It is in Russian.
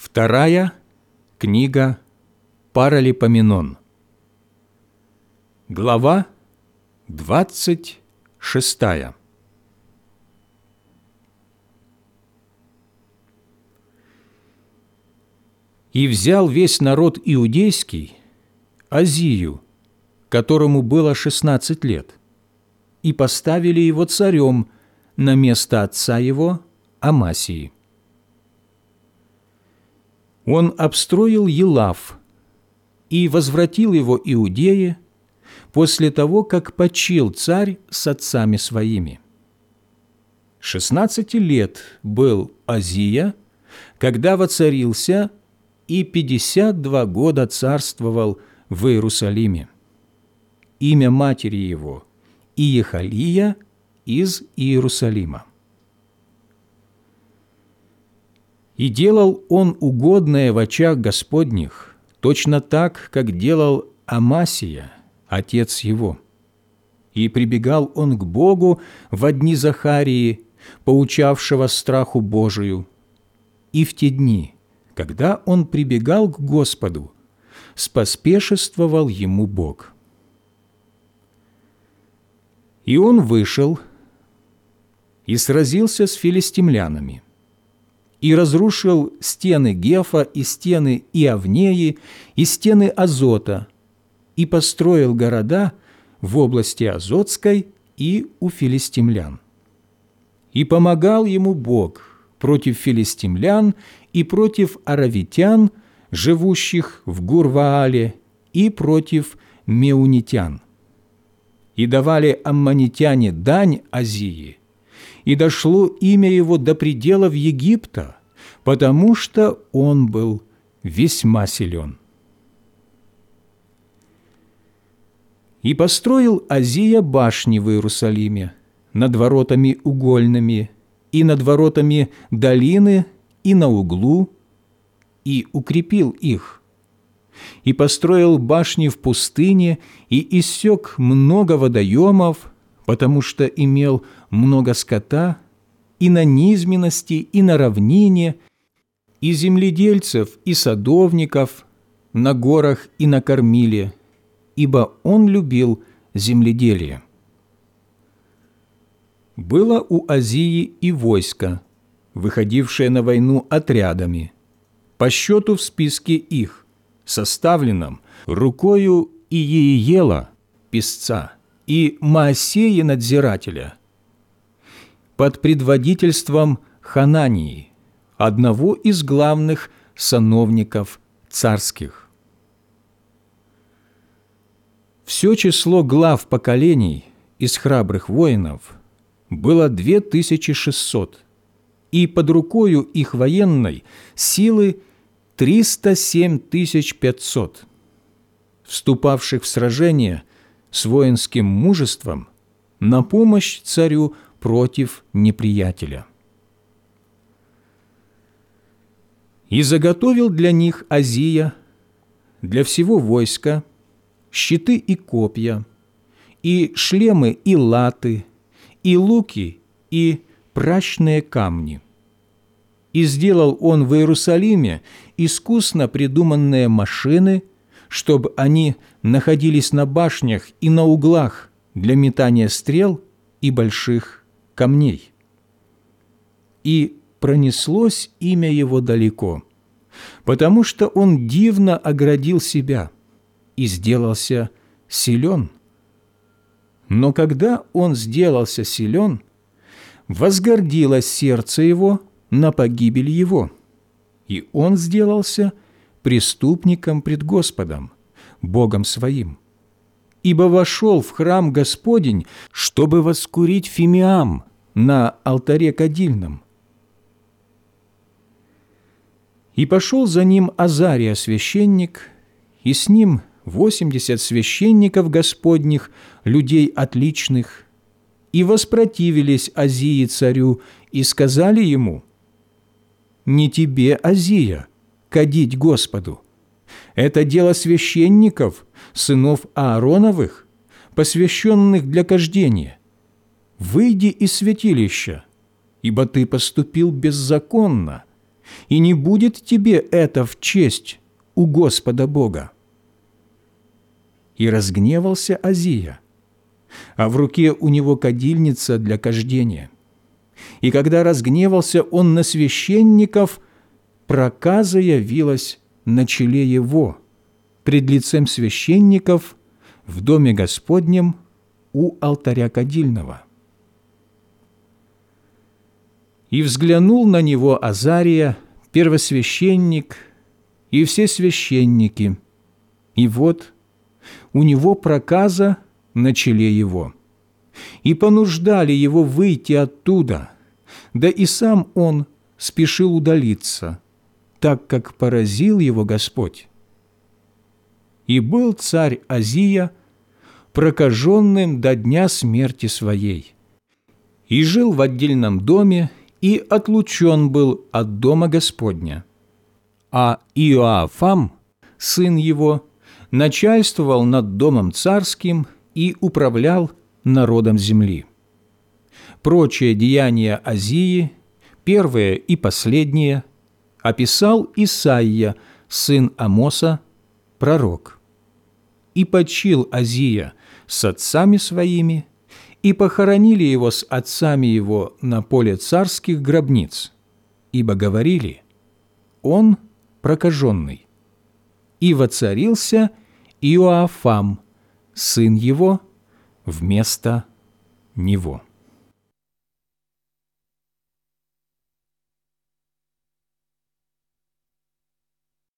Вторая книга Паралипоменон. Глава 26. «И взял весь народ иудейский Азию, которому было 16 лет, и поставили его царем на место отца его Амасии. Он обстроил Елав и возвратил его Иудее после того, как почил царь с отцами своими. 16 лет был Азия, когда воцарился, и 52 года царствовал в Иерусалиме. Имя матери его – Иехалия из Иерусалима. И делал он угодное в очах Господних, точно так, как делал Амасия, отец его. И прибегал он к Богу во дни Захарии, поучавшего страху Божию. И в те дни, когда он прибегал к Господу, споспешествовал ему Бог. И он вышел и сразился с филистимлянами, и разрушил стены Гефа, и стены Иавнеи, и стены Азота, и построил города в области Азотской и у филистимлян. И помогал ему Бог против филистимлян и против аравитян, живущих в Гур-Ваале, и против меунитян. И давали аммонитяне дань Азии, и дошло имя его до пределов Египта, потому что он был весьма силен. И построил Азия башни в Иерусалиме над воротами угольными и над воротами долины и на углу, и укрепил их. И построил башни в пустыне, и иссек много водоемов, потому что имел много скота, и на низменности, и на равнине, и земледельцев, и садовников, на горах и на кормиле, ибо он любил земледелие. Было у Азии и войско, выходившее на войну отрядами, по счету в списке их, составленном рукою Иеиела, писца, и Маасея надзирателя, под предводительством Ханании, одного из главных сановников царских. Все число глав поколений из храбрых воинов было 2600, и под рукою их военной силы 307 500, вступавших в сражение с воинским мужеством на помощь царю против неприятеля. И заготовил для них Азия, для всего войска, щиты и копья, и шлемы и латы, и луки, и пращные камни. И сделал он в Иерусалиме искусно придуманные машины, чтобы они находились на башнях и на углах для метания стрел и больших камней. И пронеслось имя его далеко, потому что он дивно оградил себя и сделался силен. Но когда он сделался силен, возгордилось сердце его на погибель его, и он сделался преступником пред Господом, Богом своим, ибо вошел в храм Господень, чтобы воскурить фимиам на алтаре кадильном. И пошел за ним Азария священник, и с ним 80 священников Господних, людей отличных, и воспротивились Азии царю, и сказали ему: «Не тебе, Азия, кадить Господу. Это дело священников, сынов Аароновых, посвященных для кождения. Выйди из святилища, ибо ты поступил беззаконно, и не будет тебе это в честь у Господа Бога». И разгневался Азия, а в руке у него кадильница для кождения. И когда разгневался он на священников, проказа явилась на челе его пред лицем священников в доме Господнем у алтаря кадильного. И взглянул на него Азария, первосвященник, и все священники, и вот у него проказа на челе его. И понуждали его выйти оттуда, да и сам он спешил удалиться, так как поразил его Господь. И был царь Азия прокаженным до дня смерти своей, и жил в отдельном доме, и отлучен был от дома Господня. А Иоафам, сын его, начальствовал над домом царским и управлял народом земли. Прочие деяния Азии, первые и последние, описал Исаия, сын Амоса, пророк. И почил Азия с отцами своими, и похоронили его с отцами его на поле царских гробниц, ибо говорили: он прокаженный. И воцарился Иоафам, сын его, вместо него.